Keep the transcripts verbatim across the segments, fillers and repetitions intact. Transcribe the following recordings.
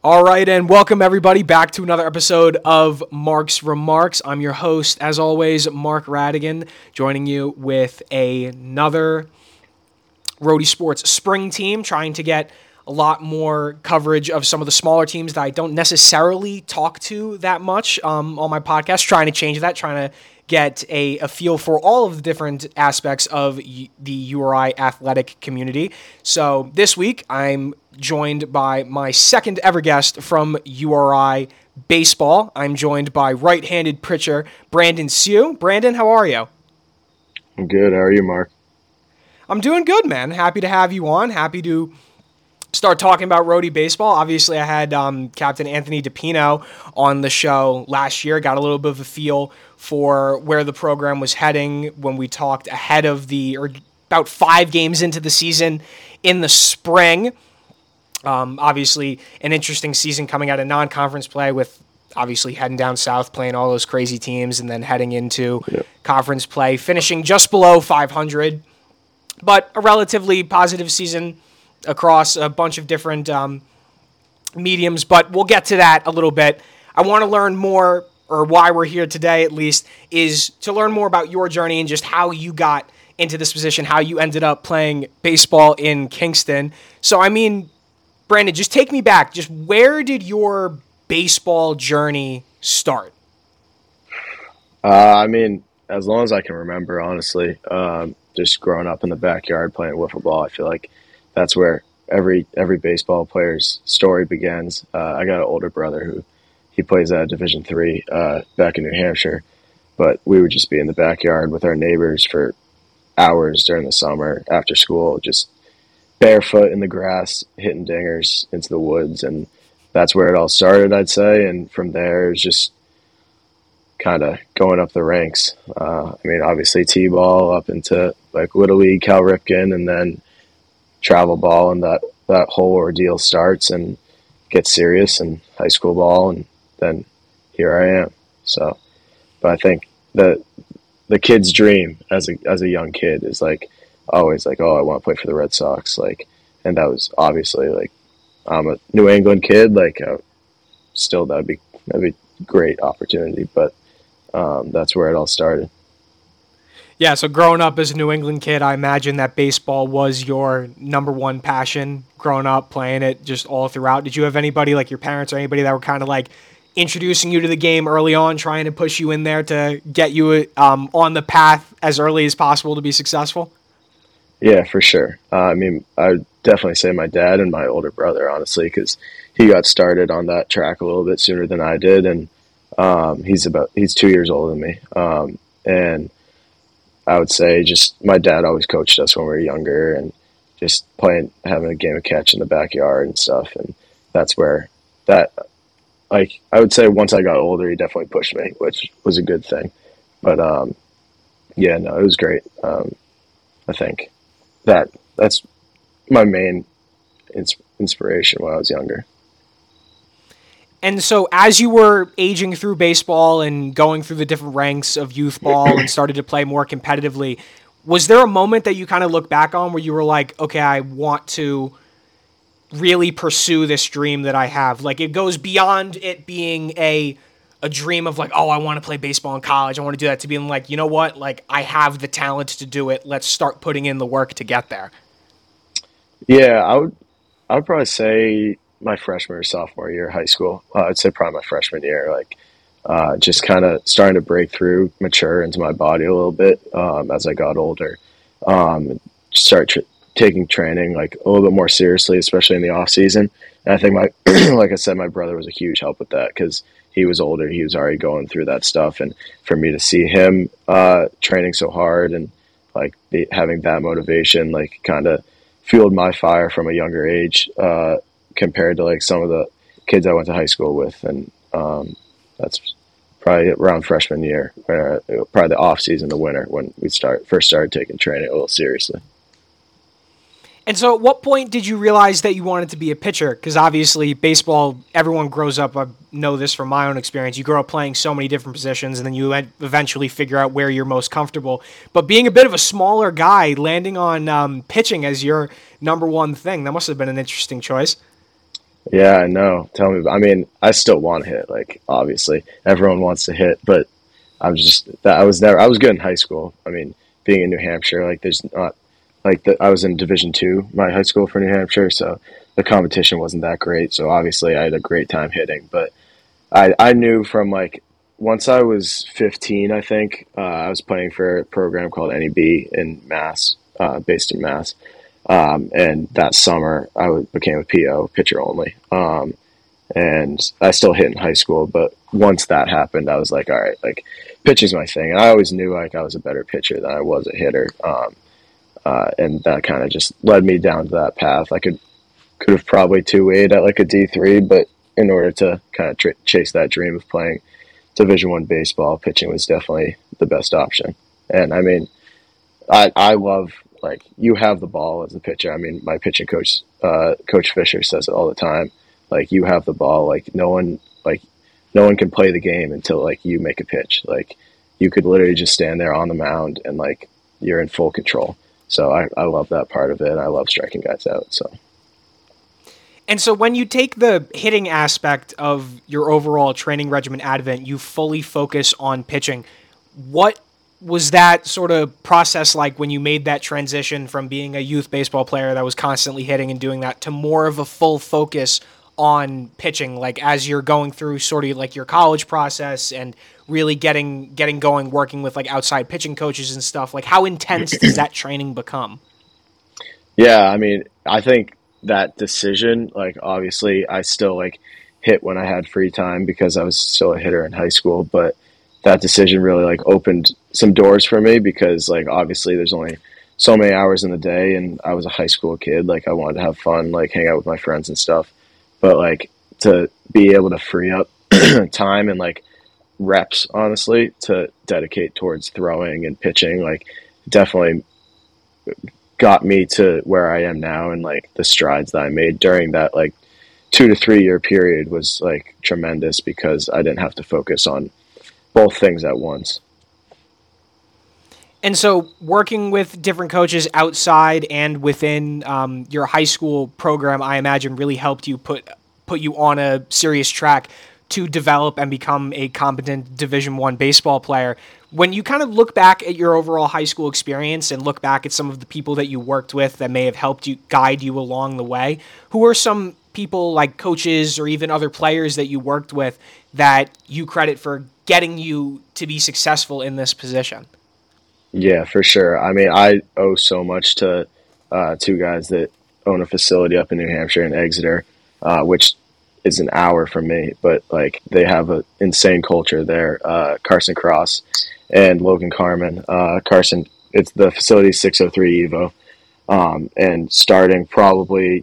All right, and welcome everybody back to another episode of Mark's Remarks. I'm your host, as always, Mark Radigan, joining you with a, another Roadie Sports spring team, trying to get a lot more coverage of some of the smaller teams that I don't necessarily talk to that much um, on my podcast, trying to change that, trying to get a, a feel for all of the different aspects of y- the U R I athletic community. So this week, I'm joined by my second ever guest from U R I Baseball. I'm joined by right-handed pitcher Brandon Sue. Brandon, how are you? I'm good. How are you, Mark? I'm doing good, man. Happy to have you on. Happy to start talking about Roadie Baseball. Obviously, I had um, Captain Anthony DePino on the show last year. Got a little bit of a feel for where the program was heading when we talked ahead of the, or about five games into the season in the spring. Um, obviously, an interesting season coming out of non-conference play with obviously heading down south, playing all those crazy teams, and then heading into Yep. conference play, finishing just below five hundred. But a relatively positive season across a bunch of different um, mediums, but we'll get to that a little bit. I want to learn more, or why we're here today at least, is to learn more about your journey and just how you got into this position, how you ended up playing baseball in Kingston. So, I mean, Brandon, just take me back. Just where did your baseball journey start? Uh, I mean, as long as I can remember, honestly, um, just growing up in the backyard playing wiffle ball, I feel like that's where every every baseball player's story begins. Uh, I got an older brother who he plays at Division three uh, back in New Hampshire, but we would just be in the backyard with our neighbors for hours during the summer after school, just barefoot in the grass, hitting dingers into the woods, and that's where it all started, I'd say. And from there, it's just kind of going up the ranks. Uh, I mean, obviously T-ball up into like Little League, Cal Ripken, and then travel ball, and that, that whole ordeal starts and gets serious, and high school ball, and then here I am. So, but I think the the kid's dream as a as a young kid is like always like, oh, I want to play for the Red Sox, like, and that was obviously like I'm a New England kid, like uh, still that'd be that'd be a great opportunity, but um, that's where it all started. Yeah, so growing up as a New England kid, I imagine that baseball was your number one passion growing up, playing it just all throughout. Did you have anybody, like your parents or anybody, that were kind of like introducing you to the game early on, trying to push you in there to get you um, on the path as early as possible to be successful? Yeah, for sure. Uh, I mean, I would definitely say my dad and my older brother, honestly, because he got started on that track a little bit sooner than I did, and um, he's about he's two years older than me. Um, and I would say just my dad always coached us when we were younger, and just playing, having a game of catch in the backyard and stuff, and that's where that, like, I would say once I got older, he definitely pushed me, which was a good thing. But um, yeah, no, it was great. Um, I think that that's my main ins- inspiration when I was younger. And so as you were aging through baseball and going through the different ranks of youth ball and started to play more competitively, was there a moment that you kind of look back on where you were like, okay, I want to really pursue this dream that I have? Like, it goes beyond it being a a dream of like, oh, I want to play baseball in college, I want to do that, to being like, you know what, like, I have the talent to do it. Let's start putting in the work to get there. Yeah, I would I would probably say my freshman or sophomore year of high school. Uh, I'd say probably my freshman year, like uh, just kind of starting to break through, mature into my body a little bit um, as I got older. Um, start tr- taking training like a little bit more seriously, especially in the off season. And I think my, like I said, my brother was a huge help with that because he was older, he was already going through that stuff, and for me to see him uh, training so hard and like be, having that motivation, like kind of fueled my fire from a younger age. Uh, compared to like some of the kids I went to high school with, and um, that's probably around freshman year, uh, probably the off season, the winter, when we start first started taking training a little seriously. And so at what point did you realize that you wanted to be a pitcher? Because obviously baseball, everyone grows up, I know this from my own experience, you grow up playing so many different positions and then you eventually figure out where you're most comfortable. But being a bit of a smaller guy, landing on um, pitching as your number one thing, that must have been an interesting choice. Yeah, I know. Tell me. I mean, I still want to hit. Like, obviously, everyone wants to hit, but I'm just that I was never. I was good in high school. I mean, being in New Hampshire, like, there's not like the, I was in Division two, my high school for New Hampshire, so the competition wasn't that great. So obviously, I had a great time hitting, but I I knew from like once I was fifteen, I think uh, I was playing for a program called N E B in Mass, uh, based in Mass. Um, and that summer, I w- became a P O, pitcher only. Um, and I still hit in high school, but once that happened, I was like, all right, like pitching's my thing. And I always knew like I was a better pitcher than I was a hitter. Um, uh, and that kind of just led me down to that path. I could could have probably two-wayed at like a D three, but in order to kind of tr- chase that dream of playing Division One baseball, pitching was definitely the best option. And I mean, I I love like you have the ball as a pitcher. I mean, my pitching coach, uh, Coach Fisher, says it all the time. Like you have the ball. Like no one like no one can play the game until like you make a pitch. Like you could literally just stand there on the mound and like you're in full control. So I, I love that part of it. I love striking guys out. So. And so when you take the hitting aspect of your overall training regimen Advent, you fully focus on pitching. What was that sort of process like when you made that transition from being a youth baseball player that was constantly hitting and doing that to more of a full focus on pitching, like as you're going through sort of like your college process and really getting getting going, working with like outside pitching coaches and stuff? Like how intense does that training become? Yeah, I mean, I think that decision, like obviously I still like hit when I had free time because I was still a hitter in high school, but that decision really like opened some doors for me because like obviously there's only so many hours in the day and I was a high school kid. Like I wanted to have fun, like hang out with my friends and stuff. But like to be able to free up time and like reps, honestly, to dedicate towards throwing and pitching, like definitely got me to where I am now, and like the strides that I made during that like two to three year period was like tremendous because I didn't have to focus on both things at once. And so working with different coaches outside and within um, your high school program, I imagine really helped you put put you on a serious track to develop and become a competent Division One baseball player. When you kind of look back at your overall high school experience and look back at some of the people that you worked with that may have helped you guide you along the way, who are some people like coaches or even other players that you worked with that you credit for getting you to be successful in this position? Yeah, for sure. I mean, I owe so much to uh, two guys that own a facility up in New Hampshire in Exeter, uh, which is an hour from me, but like they have an insane culture there. Uh, Carson Cross and Logan Carmen. Uh, Carson, it's the facility six oh three Evo, um, and starting probably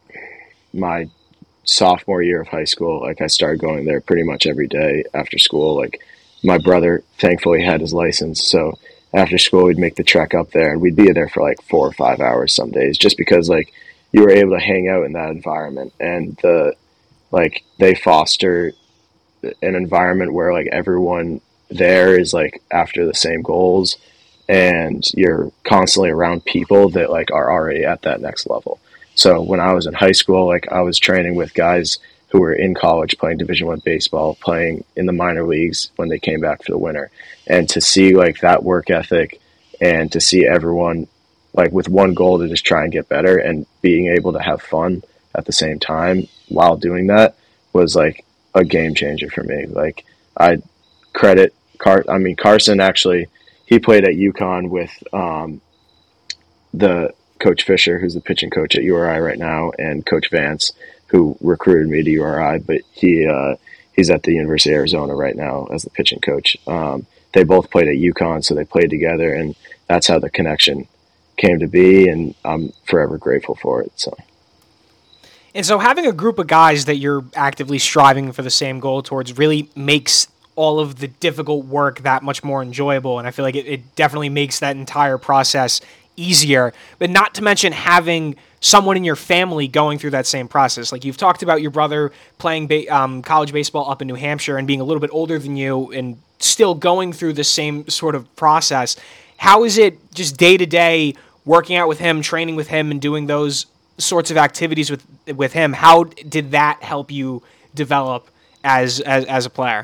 my sophomore year of high school, like I started going there pretty much every day after school. Like my brother, thankfully, had his license, so after school we'd make the trek up there, and we'd be there for like four or five hours some days, just because like you were able to hang out in that environment, and the like they foster an environment where like everyone there is like after the same goals, and you're constantly around people that like are already at that next level. So when I was in high school, like I was training with guys who were in college playing Division One baseball, playing in the minor leagues when they came back for the winter, and to see like that work ethic, and to see everyone like with one goal to just try and get better and being able to have fun at the same time while doing that was like a game changer for me. Like I credit Car I mean Carson actually, he played at UConn with um, the Coach Fisher, who's the pitching coach at U R I right now, and Coach Vance, who recruited me to U R I, but he uh, he's at the University of Arizona right now as the pitching coach. Um, they both played at UConn, so they played together, and that's how the connection came to be, and I'm forever grateful for it. So. And so having a group of guys that you're actively striving for the same goal towards really makes all of the difficult work that much more enjoyable. And I feel like it, it definitely makes that entire process easier. But not to mention having someone in your family going through that same process. Like you've talked about your brother playing ba- um, college baseball up in New Hampshire and being a little bit older than you and still going through the same sort of process. How is it just day to day working out with him, training with him, and doing those sorts of activities with with him. How did that help you develop as as, as a player?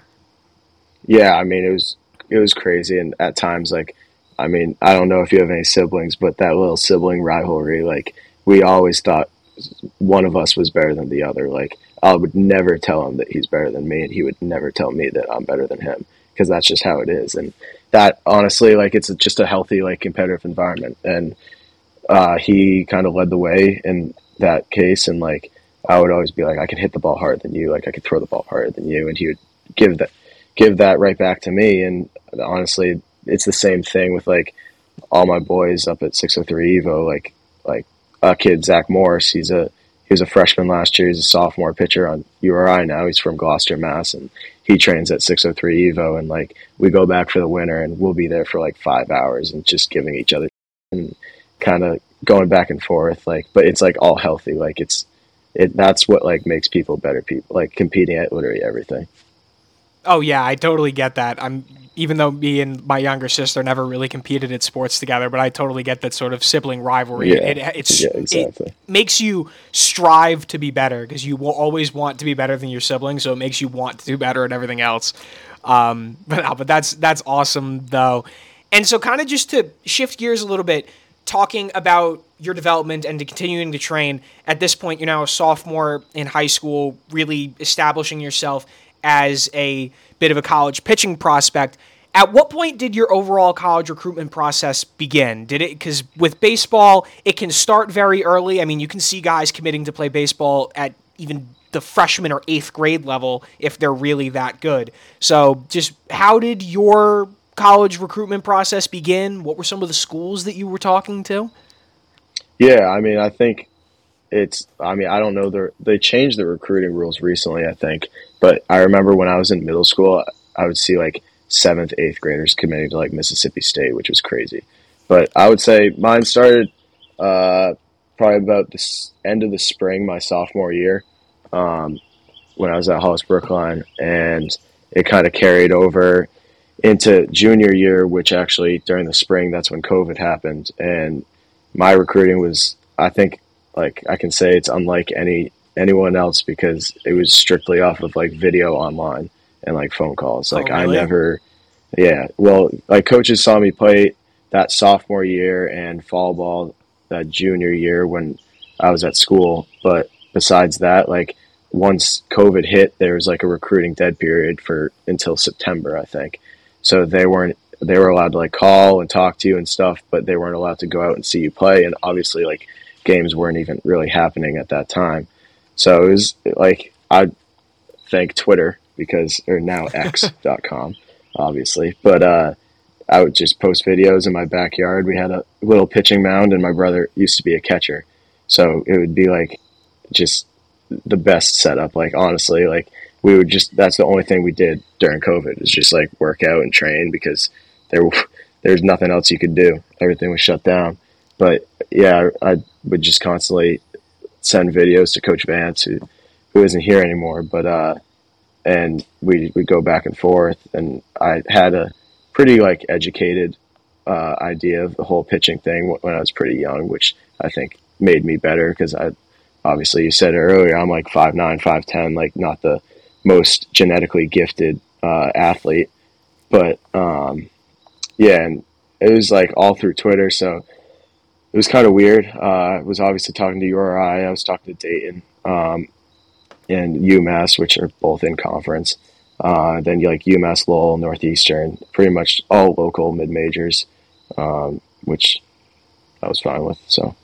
Yeah, I mean, it was it was crazy, and at times, like, I mean, I don't know if you have any siblings, but that little sibling rivalry, like, we always thought one of us was better than the other. Like, I would never tell him that he's better than me, and he would never tell me that I'm better than him, because that's just how it is. And that, honestly, like, it's just a healthy, like, competitive environment. And uh, he kind of led the way in that case, and, like, I would always be like, I can hit the ball harder than you, like, I could throw the ball harder than you, and he would give that give that right back to me. And honestly, it's the same thing with, like, all my boys up at six oh three Evo, like like a kid, Zach Morris. He's a he was a freshman last year. He's a sophomore pitcher on U R I now. He's from Gloucester, Mass, and he trains at six oh three Evo. And, like, we go back for the winter, and we'll be there for like five hours and just giving each other and kind of going back and forth. Like, but it's like all healthy. Like, it's it that's what, like, makes people better people. Like, competing at literally everything. Oh yeah, I totally get that. I'm even though me and my younger sister never really competed at sports together, but I totally get that sort of sibling rivalry. Yeah, it, it's, yeah, exactly. It makes you strive to be better because you will always want to be better than your siblings, so it makes you want to do better at everything else. Um, but but that's that's awesome though. And so kind of just to shift gears a little bit, talking about your development and to continuing to train. At this point, you're now a sophomore in high school, really establishing yourself as a bit of a college pitching prospect. At what point did your overall college recruitment process begin? Did it, because with baseball, it can start very early. I mean, you can see guys committing to play baseball at even the freshman or eighth grade level if they're really that good. So just how did your college recruitment process begin? What were some of the schools that you were talking to? Yeah, I mean, I think it's, I mean, I don't know, the, they changed the recruiting rules recently, I think, but I remember when I was in middle school, I would see like seventh, eighth graders committing to like Mississippi State, which was crazy. But I would say mine started uh, probably about the end of the spring, my sophomore year, um, when I was at Hollis Brookline, and it kind of carried over into junior year, which actually during the spring, that's when COVID happened. And my recruiting was, I think, like I can say it's unlike any anyone else because it was strictly off of like video online and like phone calls. Like oh, really? I never, yeah. Well, like coaches saw me play that sophomore year and fall ball that junior year when I was at school. But besides that, like once COVID hit, there was like a recruiting dead period for until September, I think. So they weren't, they were allowed to like call and talk to you and stuff, but they weren't allowed to go out and see you play. And obviously like games weren't even really happening at that time. So it was like, I thank Twitter because, or now X dot com, obviously. But uh, I would just post videos in my backyard. We had a little pitching mound and my brother used to be a catcher. So it would be like just the best setup. Like, honestly, like we would just, that's the only thing we did during COVID is just like work out and train because there, there's nothing else you could do. Everything was shut down. But yeah, I would just constantly send videos to Coach Vance, who who isn't here anymore. But uh, and we we go back and forth, and I had a pretty like educated uh, idea of the whole pitching thing when I was pretty young, which I think made me better because I obviously you said it earlier, I'm like five nine, five ten, like not the most genetically gifted uh, athlete, but um, yeah, and it was like all through Twitter, so. It was kind of weird. Uh, I was obviously talking to U R I. I was talking to Dayton um, and UMass, which are both in conference. Uh, then you like UMass Lowell, Northeastern, pretty much all local mid majors, um, which I was fine with. So,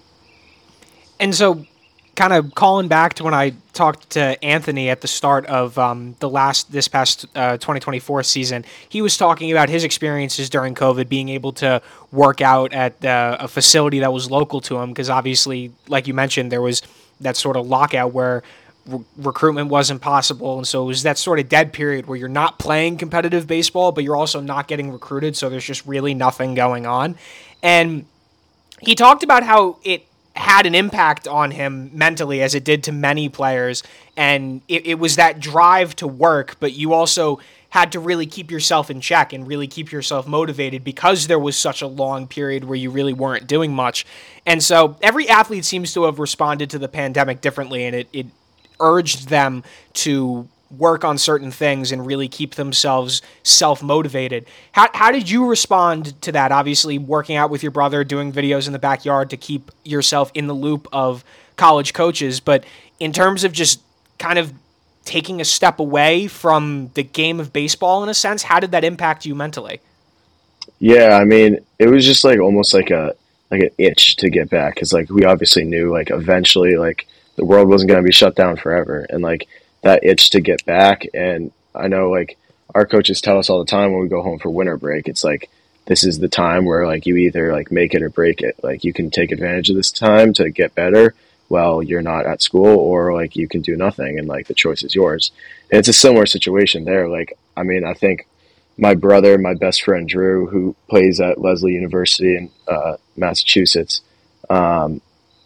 and so, kind of calling back to when I talked to Anthony at the start of um, the last this past uh, twenty twenty-four season, he was talking about his experiences during COVID, being able to work out at uh, a facility that was local to him, because obviously, like you mentioned, there was that sort of lockout where re- recruitment wasn't possible, and so it was that sort of dead period where you're not playing competitive baseball, but you're also not getting recruited, so there's just really nothing going on. And he talked about how it had an impact on him mentally, as it did to many players. And it, it was that drive to work, but you also had to really keep yourself in check and really keep yourself motivated because there was such a long period where you really weren't doing much. And so every athlete seems to have responded to the pandemic differently, and it, it urged them to work on certain things and really keep themselves self-motivated. How how did you respond to that? Obviously, working out with your brother, doing videos in the backyard to keep yourself in the loop of college coaches, but in terms of just kind of taking a step away from the game of baseball in a sense, how did that impact you mentally? Yeah, I mean, it was just like almost like a like an itch to get back because like we obviously knew like eventually like the world wasn't going to be shut down forever, and like that itch to get back. And I know like our coaches tell us all the time when we go home for winter break, it's like this is the time where like you either like make it or break it. Like you can take advantage of this time to get better while you're not at school, or like you can do nothing and like the choice is yours. And it's a similar situation there. Like, I mean, I think my brother, my best friend Drew, who plays at Lesley University in uh, Massachusetts, um,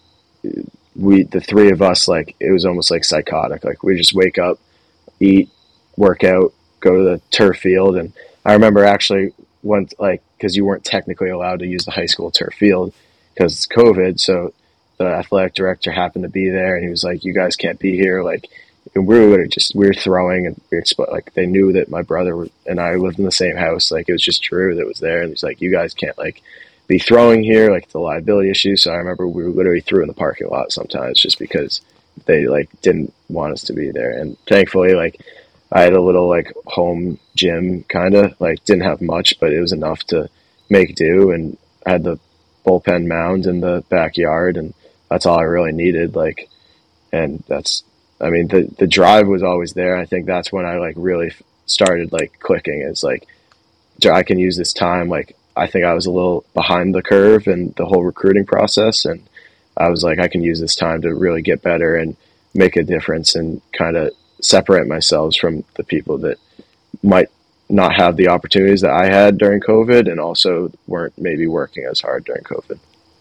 we, the three of us, like, it was almost like psychotic. Like we just wake up, eat, work out, go to the turf field. And I remember actually went like, cause you weren't technically allowed to use the high school turf field because it's COVID. So the athletic director happened to be there, and he was like, "You guys can't be here." Like, and we were just we were throwing, and we expo- like they knew that my brother and I lived in the same house. Like it was just Drew that was there, and he's like, "You guys can't like be throwing here. Like it's a liability issue." So I remember we were literally threw in the parking lot sometimes just because they like didn't want us to be there. And thankfully, like I had a little like home gym, kind of like didn't have much, but it was enough to make do. And I had the bullpen mound in the backyard, and that's all I really needed. Like, and that's, I mean, the, the drive was always there. I think that's when I like really started like clicking. It's like, I can use this time. Like, I think I was a little behind the curve in the whole recruiting process. And I was like, I can use this time to really get better and make a difference and kind of separate myself from the people that might not have the opportunities that I had during COVID and also weren't maybe working as hard during COVID.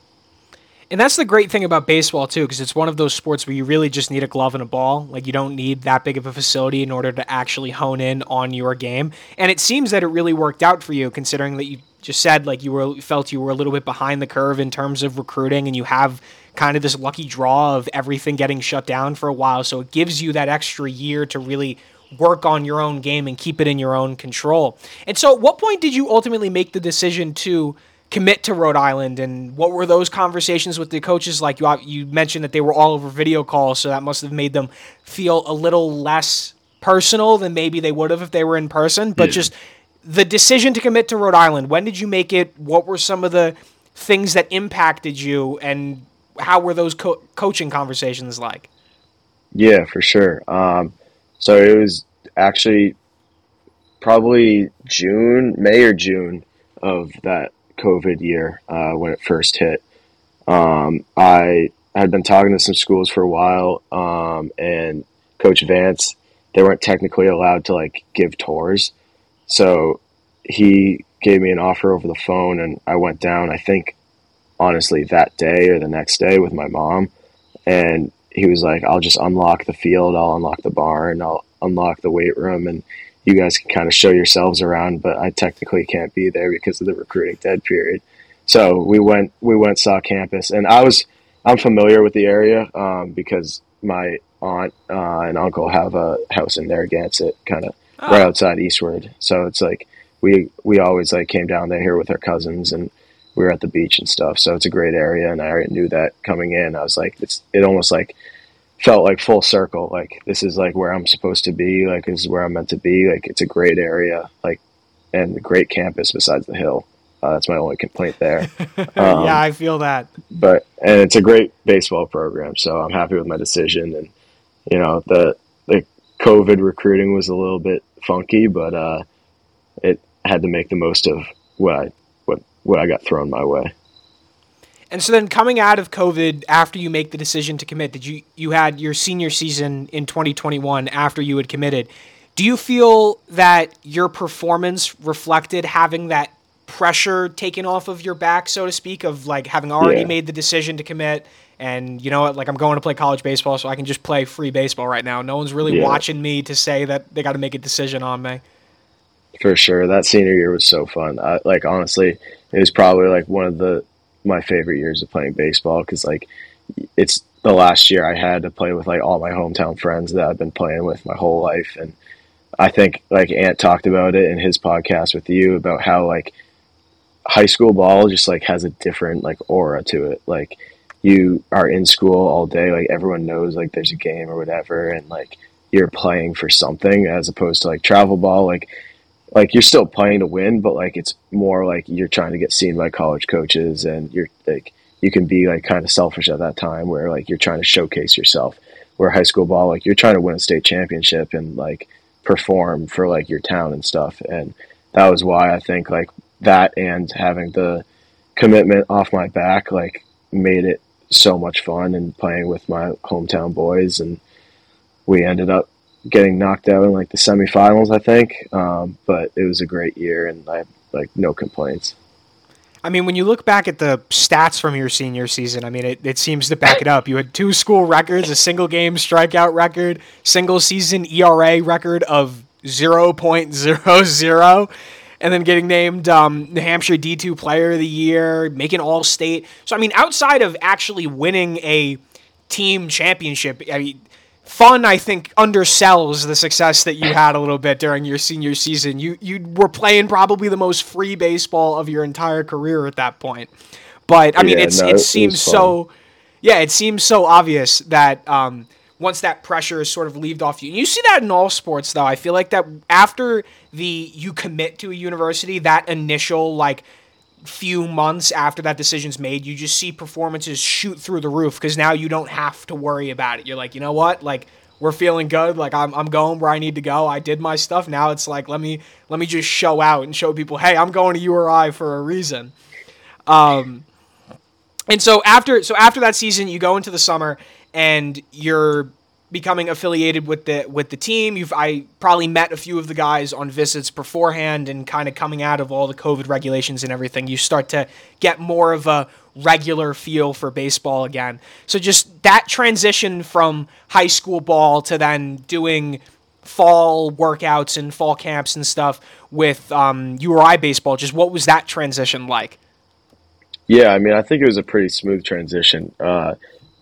And that's the great thing about baseball, too, because it's one of those sports where you really just need a glove and a ball. Like, you don't need that big of a facility in order to actually hone in on your game. And it seems that it really worked out for you, considering that you just said, like, you were felt you were a little bit behind the curve in terms of recruiting, and you have kind of this lucky draw of everything getting shut down for a while. So it gives you that extra year to really work on your own game and keep it in your own control. And so at what point did you ultimately make the decision to commit to Rhode Island, and what were those conversations with the coaches like? You you mentioned that they were all over video calls, so that must have made them feel a little less personal than maybe they would have if they were in person. But yeah. Just the decision to commit to Rhode Island, when did you make it? What were some of the things that impacted you, and how were those co- coaching conversations like? Yeah, for sure. Um, so it was actually probably June, May or June of that COVID year uh, when it first hit. Um, I had been talking to some schools for a while, um, and Coach Vance, they weren't technically allowed to like give tours, so he gave me an offer over the phone, and I went down. I think honestly that day or the next day with my mom, and he was like, "I'll just unlock the field, I'll unlock the barn, I'll unlock the weight room, and you guys can kind of show yourselves around, but I technically can't be there because of the recruiting dead period." So we went, we went, saw campus, and I was, I'm familiar with the area um, because my aunt uh, and uncle have a house in Narragansett, kind of oh. right outside Eastward. So it's like, we, we always like came down there here with our cousins, and we were at the beach and stuff. So it's a great area. And I already knew that coming in. I was like, it's, it almost like, felt like full circle. Like, this is like where I'm supposed to be. Like, this is where I'm meant to be. Like, it's a great area, like, and a great campus besides the hill. Uh, that's my only complaint there. Um, yeah, I feel that. But, and it's a great baseball program. So I'm happy with my decision. And, you know, the, the COVID recruiting was a little bit funky, but uh, it had to make the most of what I, what, what I got thrown my way. And so then coming out of COVID, after you make the decision to commit, did you, you had your senior season in twenty twenty-one after you had committed. Do you feel that your performance reflected having that pressure taken off of your back, so to speak, of like having already Yeah, made the decision to commit and you know what, like I'm going to play college baseball so I can just play free baseball right now. No one's really yeah, watching me to say that they got to make a decision on me. for sure. That senior year was so fun. I, like honestly, it was probably like one of the my favorite years of playing baseball because like it's the last year I had to play with like all my hometown friends that I've been playing with my whole life, and I think like Ant talked about it in his podcast with you about how like high school ball just like has a different like aura to it. Like you are in school all day, like everyone knows like there's a game or whatever, and like you're playing for something as opposed to like travel ball. Like like you're still playing to win, but like it's more like you're trying to get seen by college coaches, and you're like you can be like kind of selfish at that time where like you're trying to showcase yourself. Where high school ball, like you're trying to win a state championship and like perform for like your town and stuff. And that was why I think like that and having the commitment off my back like made it so much fun and playing with my hometown boys, and we ended up getting knocked out in like the semifinals, I think. Um, but it was a great year, and I have like no complaints. I mean, when you look back at the stats from your senior season, I mean, it, it seems to back it up. You had two school records, a single game strikeout record, single season E R A record of zero point zero zero, and then getting named um, New Hampshire D two Player of the Year, making All-State. So, I mean, outside of actually winning a team championship, I mean, fun, I think, undersells the success that you had a little bit during your senior season. You you were playing probably the most free baseball of your entire career at that point. But I mean, Yeah, it's no, it it seems was fun. so, yeah, it seems so obvious that um, once that pressure is sort of leaved off you, and you see that in all sports, though. I feel like that after the you commit to a university, that initial like few months after that decision's made, you just see performances shoot through the roof because now you don't have to worry about it. You're like, you know what? Like we're feeling good. Like I'm I'm going where I need to go. I did my stuff. Now it's like let me let me just show out and show people, hey, I'm going to U R I for a reason. Um, and so after so after that season, you go into the summer and you're becoming affiliated with the with the team. You've I probably met a few of the guys on visits beforehand, and kind of coming out of all the COVID regulations and everything, you start to get more of a regular feel for baseball again. So just that transition from high school ball to then doing fall workouts and fall camps and stuff with um, U R I baseball, just what was that transition like? Yeah, I mean, I think it was a pretty smooth transition. Uh,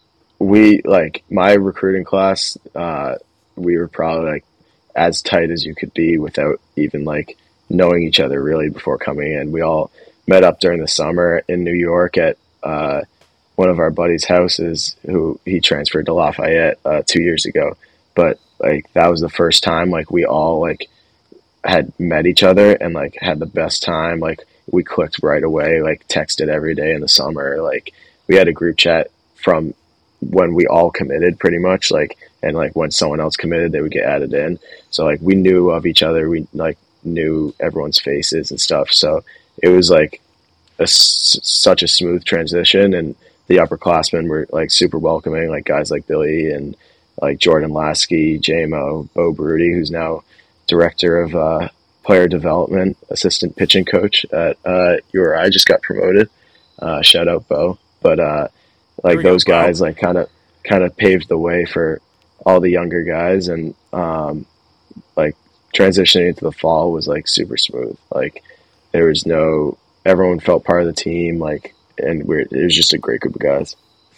we like my recruiting class. Uh, we were probably like as tight as you could be without even like knowing each other really before coming in. We all met up during the summer in New York at uh, one of our buddies' houses. Who he transferred to Lafayette uh, two years ago, but like that was the first time like we all like had met each other and like had the best time. Like we clicked right away. Like texted every day in the summer. Like we had a group chat from when we all committed pretty much, like, and like when someone else committed they would get added in, so like we knew of each other, we like knew everyone's faces and stuff, so it was like a, such a smooth transition, and the upperclassmen were like super welcoming, like guys like Billy and like Jordan Lasky, J M O, Bo Broody, who's now director of uh, player development, assistant pitching coach at uh, U R I, just got promoted, uh, shout out Bo, but uh like those Go, guys like kind of kind of paved the way for all the younger guys, and um, like transitioning into the fall was like super smooth. Like there was no everyone felt part of the team, like, and we're, it was just a great group of guys.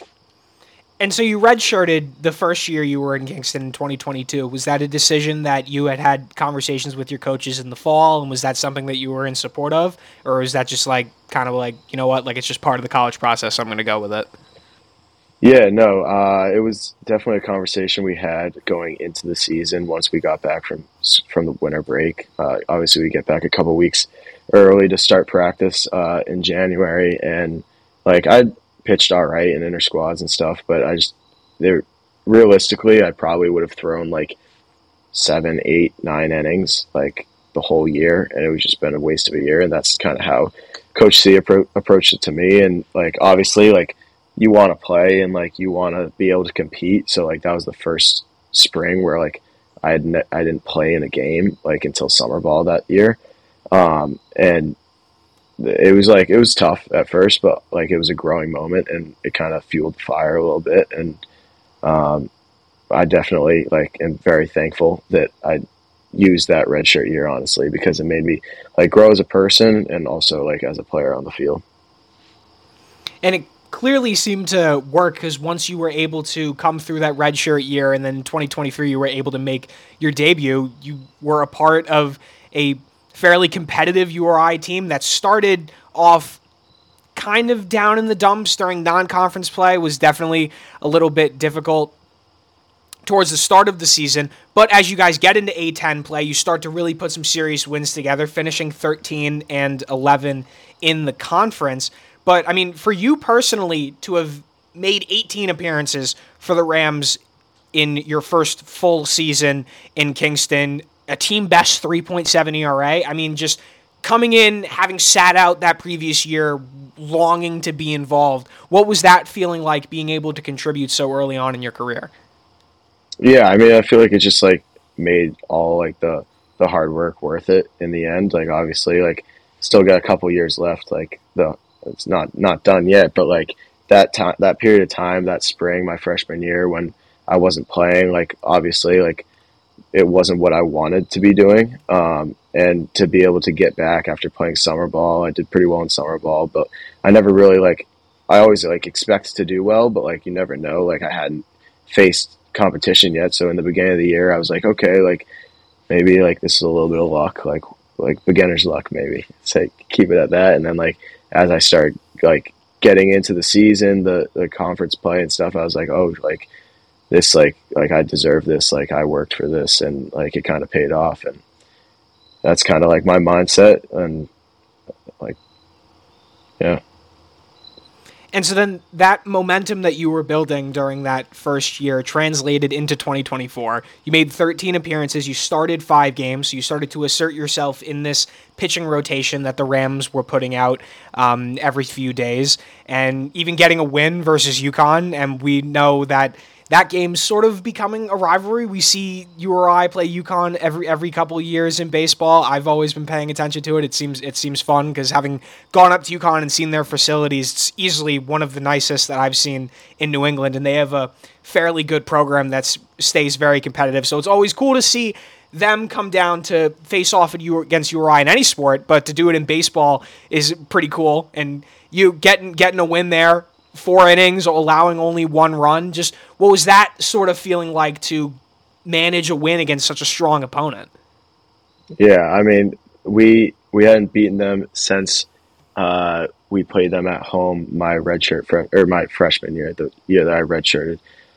And so you redshirted the first year you were in Kingston in twenty twenty-two. Was that a decision that you had had conversations with your coaches in the fall, and was that something that you were in support of, or was that just like kind of like, you know what, like it's just part of the college process, so I'm going to go with it? Yeah, no, uh, it was definitely a conversation we had going into the season once we got back from from the winter break. Uh, obviously, we get back a couple weeks early to start practice uh, in January, and like I pitched all right in inter squads and stuff, but I just there realistically, I probably would have thrown like seven, eight, nine innings like the whole year, and it was just been a waste of a year. And that's kind of how Coach C appro- approached it to me, and like obviously, like. You want to play and like you want to be able to compete. So like that was the first spring where like I had ne- I didn't play in a game like until summer ball that year, um, and it was like it was tough at first, but like it was a growing moment, and it kind of fueled the fire a little bit. And um, I definitely like am very thankful that I used that redshirt year, honestly, because it made me like grow as a person and also like as a player on the field. And it clearly seemed to work, because once you were able to come through that redshirt year, and then twenty twenty-three you were able to make your debut, you were a part of a fairly competitive U R I team that started off kind of down in the dumps during non-conference play, was definitely a little bit difficult towards the start of the season, but as you guys get into A ten play, you start to really put some serious wins together, finishing thirteen and eleven in the conference. But, I mean, for you personally to have made eighteen appearances for the Rams in your first full season in Kingston, a team best three point seven E R A, I mean, just coming in, having sat out that previous year, longing to be involved, what was that feeling like, being able to contribute so early on in your career? Yeah, I mean, I feel like it just like made all like the the hard work worth it in the end. Like obviously, like still got a couple years left. Like the it's not not done yet, but like that time, that period of time, that spring, my freshman year when I wasn't playing, like obviously, like it wasn't what I wanted to be doing. Um, and to be able to get back after playing summer ball, I did pretty well in summer ball, but I never really like. I always like expect to do well, but like you never know. Like I hadn't faced competition yet, so in the beginning of the year I was like, okay, like maybe like this is a little bit of luck, like like beginner's luck, maybe say keep it at that. And then like as I started like getting into the season, the the conference play and stuff, I was like, oh, like this, like like I deserve this, like I worked for this, and like it kind of paid off. And that's kind of like my mindset. And like yeah. And so then that momentum that you were building during that first year translated into twenty twenty-four. You made thirteen appearances. You started five games. So you started to assert yourself in this pitching rotation that the Rams were putting out um, every few days, and even getting a win versus UConn. And we know that that game's sort of becoming a rivalry. We see U R I play UConn every every couple of years in baseball. I've always been paying attention to it. It seems it seems fun, because having gone up to UConn and seen their facilities, it's easily one of the nicest that I've seen in New England, and they have a fairly good program that stays very competitive. So it's always cool to see them come down to face off at U- against U R I in any sport, but to do it in baseball is pretty cool. And you getting getting a win there, four innings, allowing only one run. Just what was that sort of feeling like to manage a win against such a strong opponent? Yeah, I mean, we we hadn't beaten them since uh, we played them at home my redshirt fre- or my freshman year, the year that I redshirted.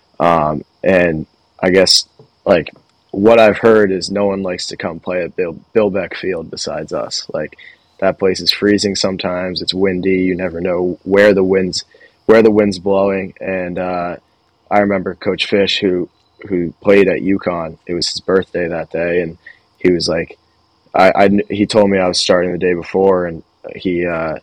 Um, and I guess like what I've heard is no one likes to come play at Bill, Bill Beck Field besides us. Like that place is freezing sometimes. It's windy. You never know where the wind's where the wind's blowing. And uh, I remember Coach Fish, who who played at UConn. It was his birthday that day, and he was like, I, I he told me I was starting the day before, and he uh,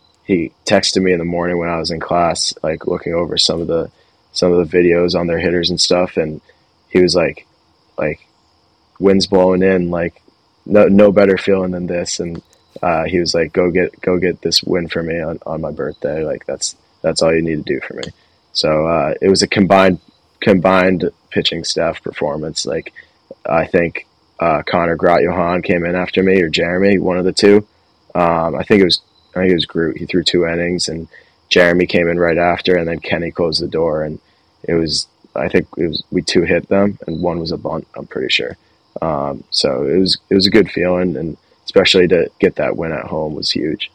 he texted me in the morning when I was in class, like looking over some of the some of the videos on their hitters and stuff, and he was like, like wind's blowing in, like no no better feeling than this, and uh, he was like, go get go get this win for me on, on my birthday, like that's that's all you need to do for me. So uh, it was a combined combined pitching staff performance. Like I think uh, Connor Grot-Johann came in after me, or Jeremy, one of the two. Um, I think it was I think it was Groot. He threw two innings, and Jeremy came in right after, and then Kenny closed the door, and it was I think it was we two hit them, and one was a bunt, I'm pretty sure. Um, so it was it was a good feeling, and especially to get that win at home was huge.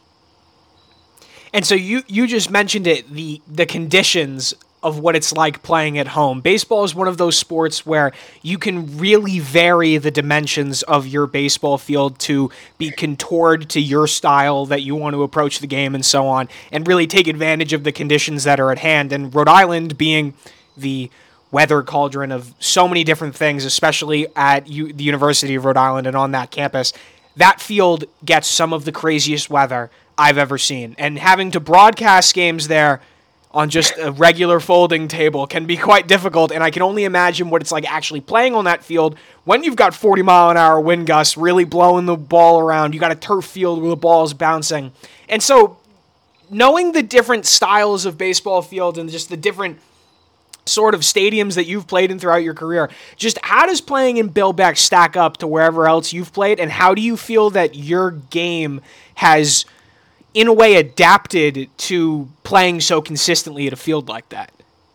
And so you, you just mentioned it, the the conditions of what it's like playing at home. Baseball is one of those sports where you can really vary the dimensions of your baseball field to be contoured to your style that you want to approach the game and so on, and really take advantage of the conditions that are at hand. And Rhode Island being the weather cauldron of so many different things, especially at U- the University of Rhode Island and on that campus, that field gets some of the craziest weather I've ever seen. And having to broadcast games there on just a regular folding table can be quite difficult, and I can only imagine what it's like actually playing on that field when you've got forty mile an hour wind gusts really blowing the ball around. You got a turf field where the ball is bouncing. And so knowing the different styles of baseball field and just the different sort of stadiums that you've played in throughout your career, just how does playing in Bill Beck stack up to wherever else you've played, and how do you feel that your game has in a way adapted to playing so consistently at a field like that?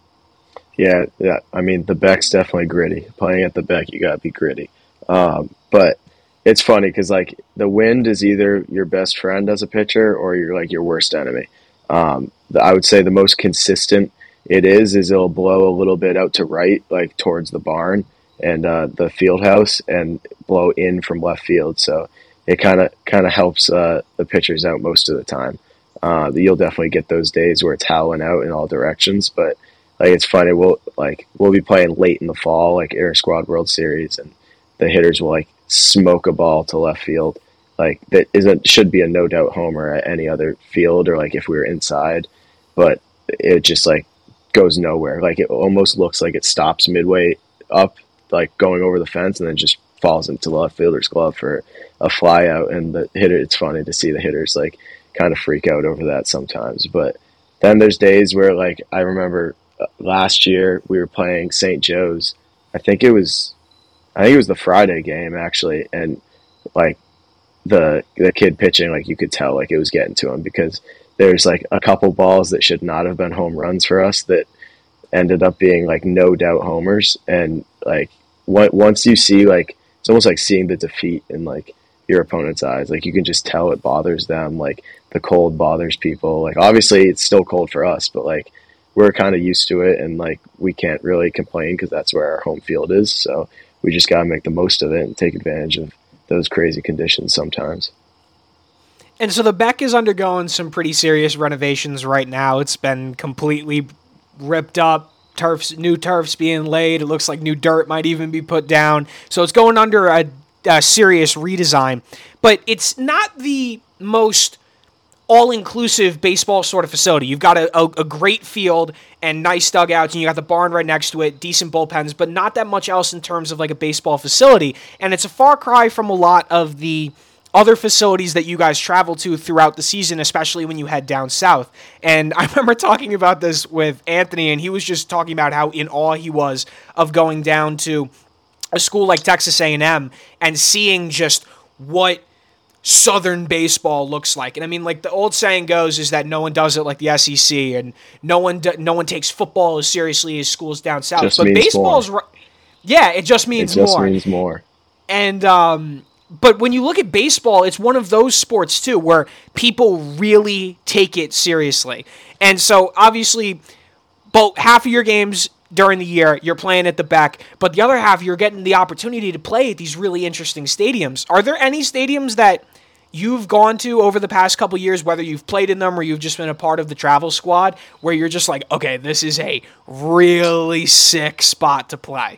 Yeah, yeah. I mean, the Beck's definitely gritty. Playing at the Beck, you gotta be gritty. Um, but it's funny because like the wind is either your best friend as a pitcher or you're like your worst enemy. Um, the, I would say the most consistent it is is it'll blow a little bit out to right, like towards the barn and uh, the field house, and blow in from left field. So it kind of kind of helps uh, the pitchers out most of the time. Uh, you'll definitely get those days where it's howling out in all directions, but like it's funny. We'll like we'll be playing late in the fall, like Air Squad World Series, and the hitters will like smoke a ball to left field, like that isn't should be a no doubt homer at any other field, or like if we were inside, but it just like goes nowhere. Like it almost looks like it stops midway up, like going over the fence, and then just falls into the left fielder's glove for a fly out. And the hitter, it's funny to see the hitters like kind of freak out over that sometimes. But then there's days where like I remember last year we were playing Saint Joe's. I think it was I think it was the Friday game actually, and like the the kid pitching, like you could tell like it was getting to him, because there's like a couple balls that should not have been home runs for us that ended up being like no doubt homers. And like once you see, like it's almost like seeing the defeat in like your opponent's eyes. Like you can just tell it bothers them. Like the cold bothers people. Like obviously it's still cold for us, but like we're kind of used to it, and like we can't really complain because that's where our home field is. So we just got to make the most of it and take advantage of those crazy conditions sometimes. And so the Beck is undergoing some pretty serious renovations right now. It's been completely ripped up, turfs, new turfs being laid. It looks like new dirt might even be put down. So it's going under a, a serious redesign. But it's not the most all-inclusive baseball sort of facility. You've got a, a, a great field and nice dugouts, and you got the barn right next to it, decent bullpens, but not that much else in terms of like a baseball facility. And it's a far cry from a lot of the other facilities that you guys travel to throughout the season, especially when you head down south. And I remember talking about this with Anthony, and he was just talking about how in awe he was of going down to a school like Texas A and M and seeing just what Southern baseball looks like. And I mean, like the old saying goes is that no one does it like the S E C, and no one do, no one takes football as seriously as schools down south. Just but baseball's right. Yeah, it just means more. It just more. means more. And um but when you look at baseball, it's one of those sports too where people really take it seriously. And so obviously both half of your games during the year you're playing at the Beck, but the other half you're getting the opportunity to play at these really interesting stadiums. Are there any stadiums that you've gone to over the past couple years, whether you've played in them or you've just been a part of the travel squad, where you're just like, okay, this is a really sick spot to play?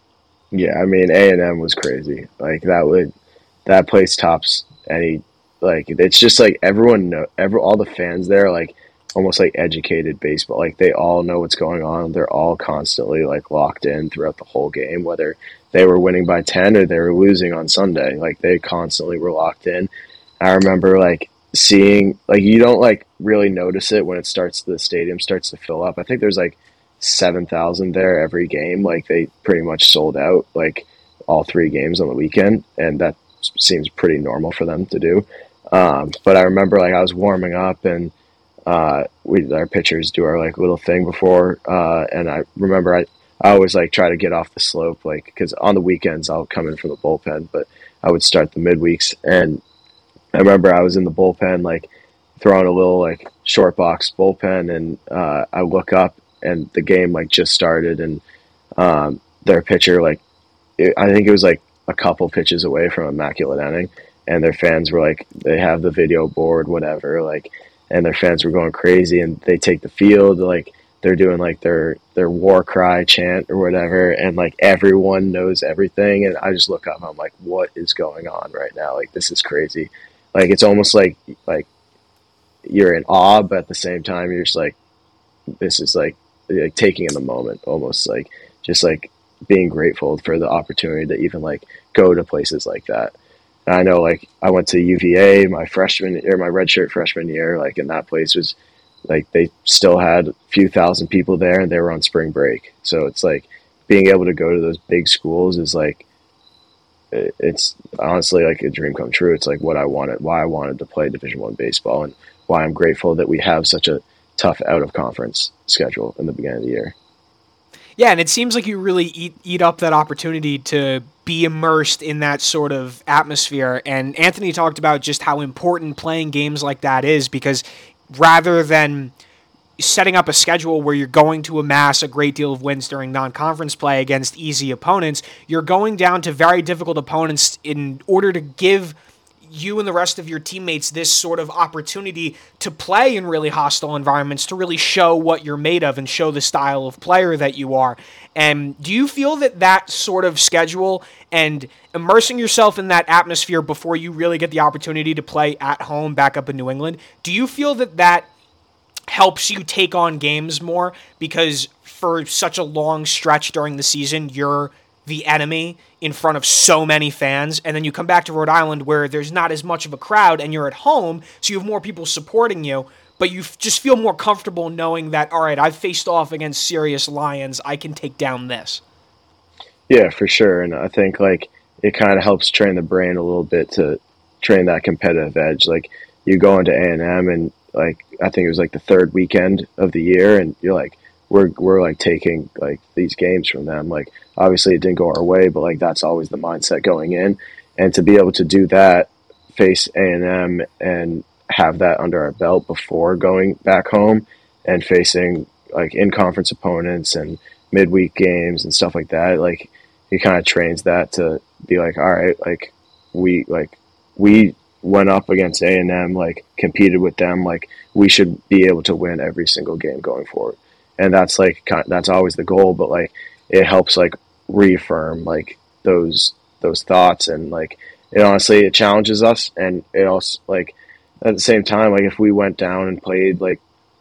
Yeah, I mean, A and M was crazy. Like that would, that place tops any. Like it's just like everyone know, every all the fans there are like almost like educated baseball. Like they all know what's going on. They're all constantly like locked in throughout the whole game, whether they were winning by ten or they were losing on Sunday. Like they constantly were locked in. I remember like seeing, like you don't like really notice it when it starts, the stadium starts to fill up. I think there's like seven thousand there every game. Like they pretty much sold out like all three games on the weekend, and that seems pretty normal for them to do. Um, but I remember like I was warming up, and uh, we our pitchers do our like little thing before, uh, and I remember I, I always like try to get off the slope, like because on the weekends I'll come in from the bullpen, but I would start the midweeks. And I remember I was in the bullpen, like throwing a little like short box bullpen, and uh, I look up and the game like just started, and um, their pitcher like it, I think it was like a couple pitches away from immaculate inning, and their fans were like, they have the video board, whatever, like, and their fans were going crazy, and they take the field, like they're doing like their their war cry chant or whatever, and like everyone knows everything, and I just look up and I'm like, what is going on right now? Like this is crazy. Like it's almost like like you're in awe, but at the same time you're just like, this is like like taking in the moment, almost like just like being grateful for the opportunity to even like go to places like that. And I know like I went to U V A my freshman or my redshirt freshman year, like, and that place was like they still had a few thousand people there and they were on spring break. So it's like being able to go to those big schools is like it's honestly like a dream come true. It's like what I wanted, why I wanted to play Division One baseball, and why I'm grateful that we have such a tough out of conference schedule in the beginning of the year. Yeah, and it seems like you really eat eat up that opportunity to be immersed in that sort of atmosphere. And Anthony talked about just how important playing games like that is, because rather than setting up a schedule where you're going to amass a great deal of wins during non-conference play against easy opponents, you're going down to very difficult opponents in order to give you and the rest of your teammates this sort of opportunity to play in really hostile environments, to really show what you're made of and show the style of player that you are. And do you feel that that sort of schedule and immersing yourself in that atmosphere before you really get the opportunity to play at home back up in New England, do you feel that that helps you take on games more, because for such a long stretch during the season, you're the enemy in front of so many fans, and then you come back to Rhode Island where there's not as much of a crowd and you're at home, so you have more people supporting you, but you f- just feel more comfortable knowing that, all right, I've faced off against serious Lions, I can take down this? Yeah, for sure. And I think like it kind of helps train the brain a little bit to train that competitive edge. Like you go into A and M and like I think it was like the third weekend of the year, and you're like, we're we're like taking like these games from them. Like obviously it didn't go our way, but like that's always the mindset going in. And to be able to do that, face A and M and have that under our belt before going back home and facing like in conference opponents and midweek games and stuff like that, like it kind of trains that to be like, all right, like we like we went up against A and M, like competed with them, like we should be able to win every single game going forward. And that's like that's always the goal, but like it helps like reaffirm like those those thoughts, and like it honestly it challenges us, and it also like at the same time, like if we went down and played like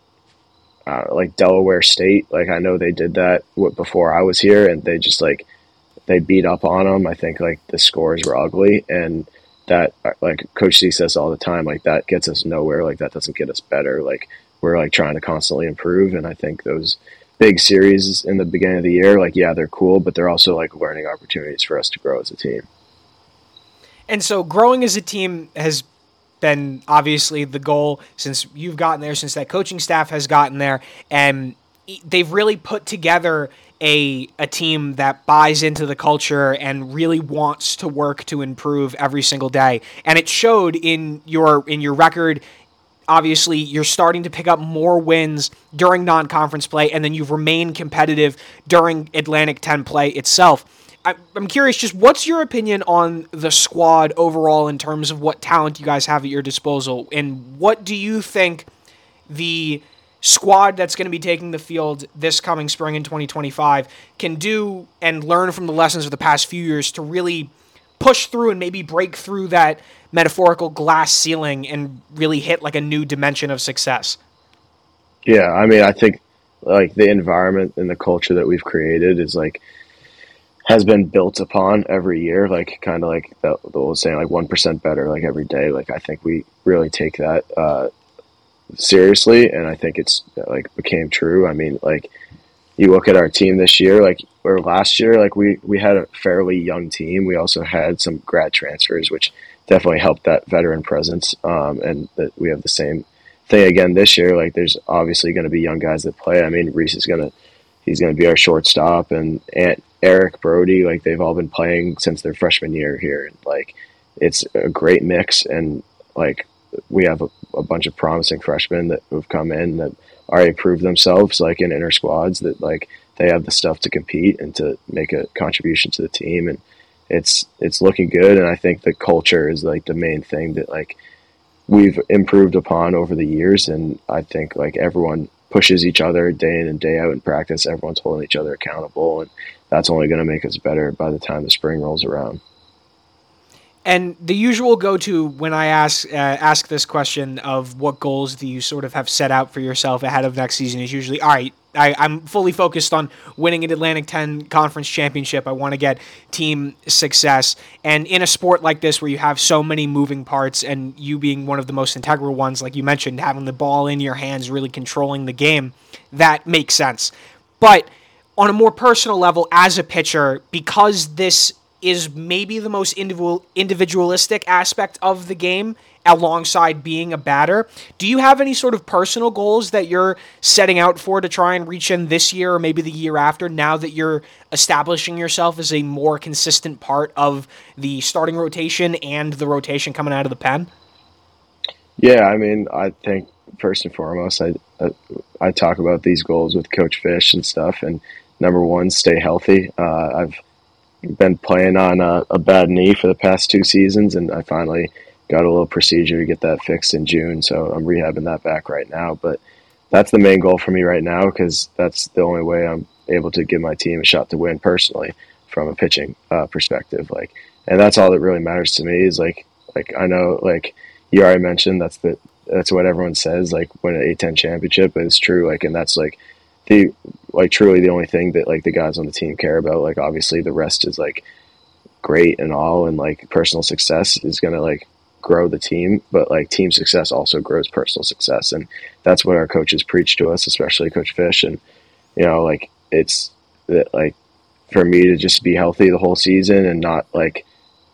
uh, like Delaware State, like I know they did that before I was here, and they just like they beat up on them. I think like the scores were ugly, and that like Coach C says all the time, like that gets us nowhere, like that doesn't get us better. Like we're like trying to constantly improve, and I think those big series in the beginning of the year, like yeah, they're cool, but they're also like learning opportunities for us to grow as a team. And so growing as a team has been obviously the goal since you've gotten there, since that coaching staff has gotten there, and they've really put together a a team that buys into the culture and really wants to work to improve every single day. And it showed in your in your record. Obviously, you're starting to pick up more wins during non-conference play, and then you've remained competitive during Atlantic ten play itself. I'm curious, just what's your opinion on the squad overall in terms of what talent you guys have at your disposal, and what do you think the squad that's going to be taking the field this coming spring in twenty twenty-five can do and learn from the lessons of the past few years to really push through and maybe break through that metaphorical glass ceiling and really hit like a new dimension of success? Yeah, I mean, I think like the environment and the culture that we've created is like has been built upon every year, like kind of like the, the old saying, like one percent better, like every day. Like I think we really take that uh, seriously, and I think it's like became true. I mean, like you look at our team this year, like or last year, like we we had a fairly young team. We also had some grad transfers, which definitely helped that veteran presence. Um, and that we have the same thing again this year. Like there's obviously going to be young guys that play. I mean, Reese is gonna he's gonna be our shortstop, and and Eric Brody, like they've all been playing since their freshman year here. And like it's a great mix, and like we have a, a bunch of promising freshmen that have come in that already proved themselves like in inter squads, that like they have the stuff to compete and to make a contribution to the team, and it's it's looking good. And I think the culture is like the main thing that like we've improved upon over the years, and I think like everyone pushes each other day in and day out in practice. Everyone's holding each other accountable, and that's only going to make us better by the time the spring rolls around. And the usual go-to when I ask uh, ask this question of what goals do you sort of have set out for yourself ahead of next season is usually, all right, I, I'm fully focused on winning an Atlantic ten Conference Championship. I want to get team success. And in a sport like this where you have so many moving parts and you being one of the most integral ones, like you mentioned, having the ball in your hands, really controlling the game, that makes sense. But on a more personal level, as a pitcher, because this is maybe the most individual individualistic aspect of the game alongside being a batter. Do you have any sort of personal goals that you're setting out for to try and reach in this year or maybe the year after, now that you're establishing yourself as a more consistent part of the starting rotation and the rotation coming out of the pen? Yeah, I mean, I think first and foremost, I, I I talk about these goals with Coach Fish and stuff. And number one, stay healthy. Uh, I've been playing on a, a bad knee for the past two seasons, and I finally got a little procedure to get that fixed in June. So I'm rehabbing that back right now. But that's the main goal for me right now, because that's the only way I'm able to give my team a shot to win personally from a pitching uh, perspective. Like, and that's all that really matters to me is like, like I know, like you already mentioned, that's the that's what everyone says, like win an A ten championship, but it's true. Like, and that's like the like truly the only thing that like the guys on the team care about. Like, obviously the rest is like great and all, and like personal success is gonna like grow the team, but like team success also grows personal success, and that's what our coaches preach to us, especially Coach Fish. And you know, like it's that like for me to just be healthy the whole season and not like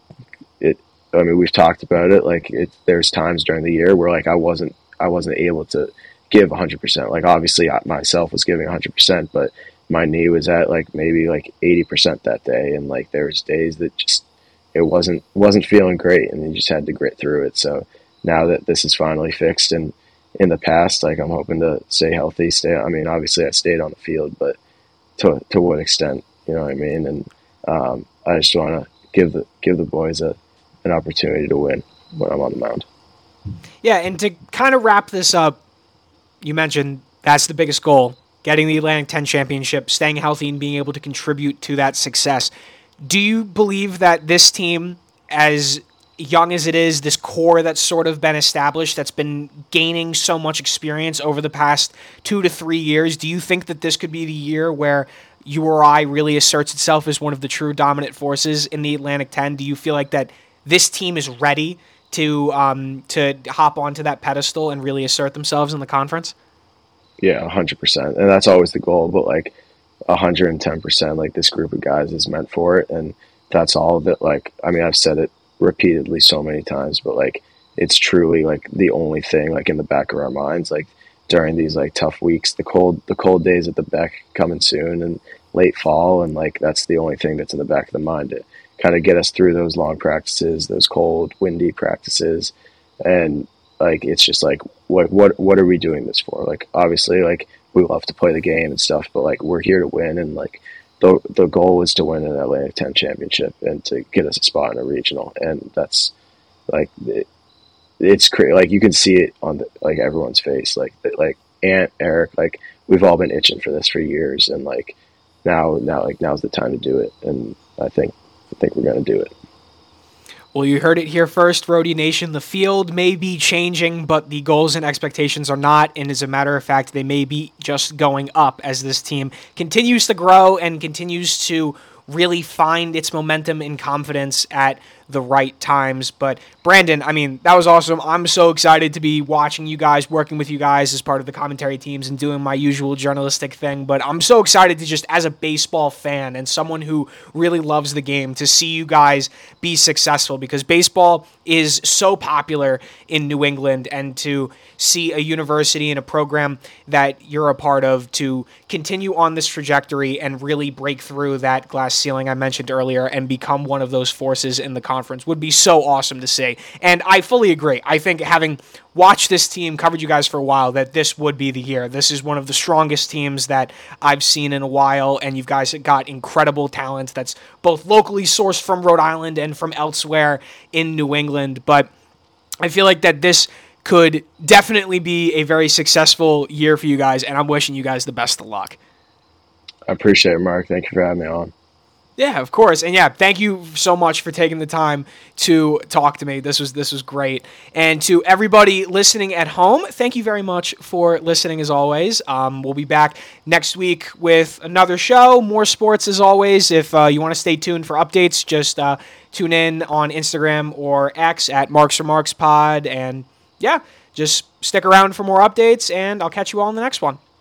it. I mean, we've talked about it. Like, it, there's times during the year where like I wasn't I wasn't able to give one hundred percent. Like, obviously I myself was giving one hundred percent, but my knee was at like maybe like eighty percent that day, and like there was days that just it wasn't wasn't feeling great, and you just had to grit through it. So now that this is finally fixed, and in the past, like I'm hoping to stay healthy. Stay. I mean, obviously I stayed on the field, but to to what extent? You know what I mean? And um, I just want to give the give the boys a an opportunity to win when I'm on the mound. Yeah, and to kind of wrap this up, you mentioned that's the biggest goal, getting the Atlantic ten championship, staying healthy, and being able to contribute to that success. Do you believe that this team, as young as it is, this core that's sort of been established, that's been gaining so much experience over the past two to three years, do you think that this could be the year where U R I really asserts itself as one of the true dominant forces in the Atlantic ten? Do you feel like that this team is ready to um, to hop onto that pedestal and really assert themselves in the conference? Yeah, one hundred percent. And that's always the goal, but like one hundred ten percent, like this group of guys is meant for it. And that's all that, like, I mean, I've said it repeatedly so many times, but like it's truly like the only thing like in the back of our minds, like during these like tough weeks, the cold the cold days at the Beck coming soon and late fall, and like that's the only thing that's in the back of the mind to kind of get us through those long practices, those cold, windy practices. And like it's just like what what what are we doing this for? Like, obviously, like we love to play the game and stuff, but like we're here to win, and like the the goal is to win an Atlantic ten championship and to get us a spot in a regional. And that's like it, it's crazy. Like you can see it on the, like everyone's face, like like Ant, Eric, like we've all been itching for this for years, and like now now like now's the time to do it. And I think I think we're gonna do it. Well, you heard it here first, Rhody Nation. The field may be changing, but the goals and expectations are not. And as a matter of fact, they may be just going up as this team continues to grow and continues to really find its momentum and confidence at the right times. But Brandon, I mean, that was awesome. I'm so excited to be watching you guys, working with you guys as part of the commentary teams and doing my usual journalistic thing. But I'm so excited to just, as a baseball fan and someone who really loves the game, to see you guys be successful, because baseball is so popular in New England, and to see a university and a program that you're a part of to continue on this trajectory and really break through that glass ceiling I mentioned earlier and become one of those forces in the conference would be so awesome to see. And I fully agree. I think, having watched this team, covered you guys for a while, that this would be the year. This is one of the strongest teams that I've seen in a while, and you guys have got incredible talent that's both locally sourced from Rhode Island and from elsewhere in New England. But I feel like that this could definitely be a very successful year for you guys, and I'm wishing you guys the best of luck. I appreciate it, Mark. Thank you for having me on. Yeah, of course. And yeah, thank you so much for taking the time to talk to me. This was this was great. And to everybody listening at home, thank you very much for listening as always. Um, we'll be back next week with another show, more sports as always. If uh, you want to stay tuned for updates, just uh, tune in on Instagram or X at Marks Remarks Pod. And yeah, just stick around for more updates, and I'll catch you all in the next one.